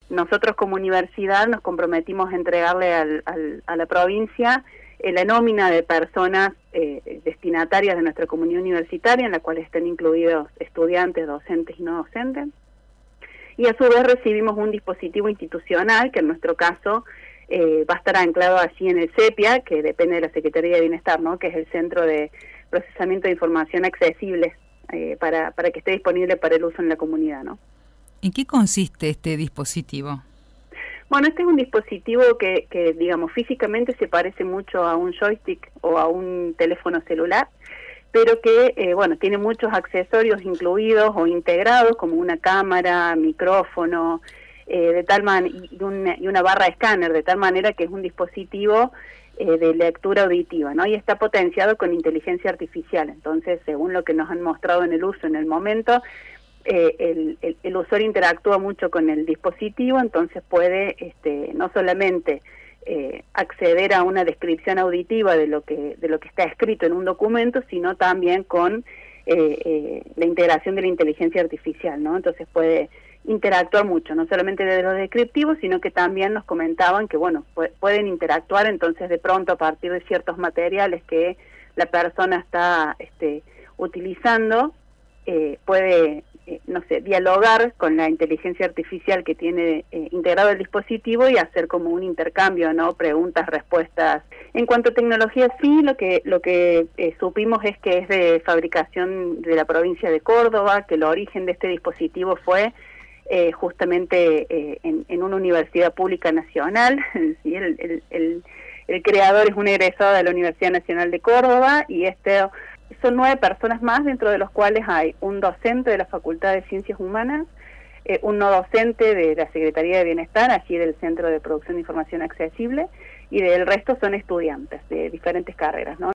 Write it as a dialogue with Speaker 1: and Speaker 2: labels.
Speaker 1: nosotros como universidad nos comprometimos a entregarle a la provincia la nómina de personas destinatarias de nuestra comunidad universitaria, en la cual están incluidos estudiantes, docentes y no docentes. Y a su vez recibimos un dispositivo institucional, que en nuestro caso va a estar anclado allí en el CEPIA, que depende de la Secretaría de Bienestar, ¿no?, que es el Centro de Procesamiento de Información Accesible, para que esté disponible para el uso en la comunidad, ¿no?
Speaker 2: ¿En qué consiste este dispositivo?
Speaker 1: Bueno, este es un dispositivo que digamos, físicamente se parece mucho a un joystick o a un teléfono celular, pero que, bueno, tiene muchos accesorios incluidos o integrados, como una cámara, micrófono, de tal y una barra de escáner, de tal manera que es un dispositivo de lectura auditiva, ¿no? Y está potenciado con inteligencia artificial. Entonces, según lo que nos han mostrado en el uso en el momento, el usuario interactúa mucho con el dispositivo, entonces puede no solamente acceder a una descripción auditiva de lo que está escrito en un documento, sino también con la integración de la inteligencia artificial, ¿no? Entonces puede interactuar mucho, no solamente de los descriptivos, sino que también nos comentaban que, bueno, pueden interactuar, entonces de pronto a partir de ciertos materiales que la persona está utilizando, puede, no sé, dialogar con la inteligencia artificial que tiene integrado el dispositivo y hacer como un intercambio, ¿no? Preguntas, respuestas. En cuanto a tecnología, sí, lo que supimos es que es de fabricación de la provincia de Córdoba, que el origen de este dispositivo fue justamente en una universidad pública nacional. ¿Sí? El creador es un egresado de la Universidad Nacional de Córdoba y son 9 personas más, dentro de los cuales hay un docente de la Facultad de Ciencias Humanas, un no docente de la Secretaría de Bienestar, allí del Centro de Producción de Información Accesible, y del resto son estudiantes de diferentes carreras, ¿no?